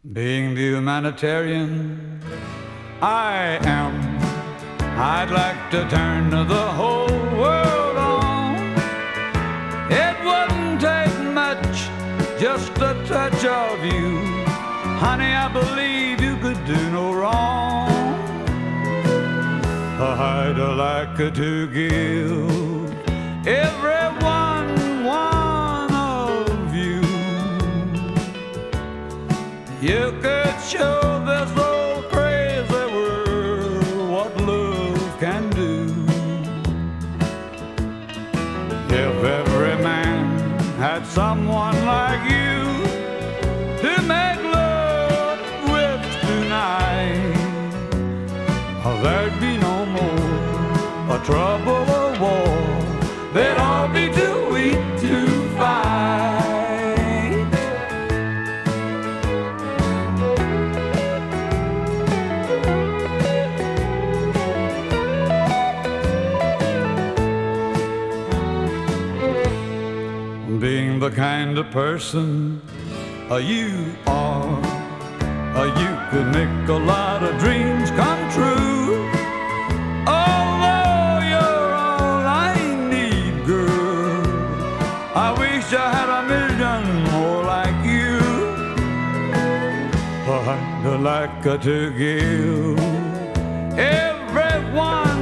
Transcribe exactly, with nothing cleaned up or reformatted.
Being the humanitarian I am, I'd like to turn the whole world on. It wouldn't take much, just a touch of you. Honey, I believe you could do no wrong. I'd like to give everyone one of you. You could show this old crazy world what love can do. If every man had someone like you to make love with tonight, there'd be no more a trouble or war. They'd all be too weak to fight. Being the kind of person uh, you are, uh, you could make a lot of dreams come true. Although you're all I need, girl, I wish I had a million more like you. I'd like to give everyone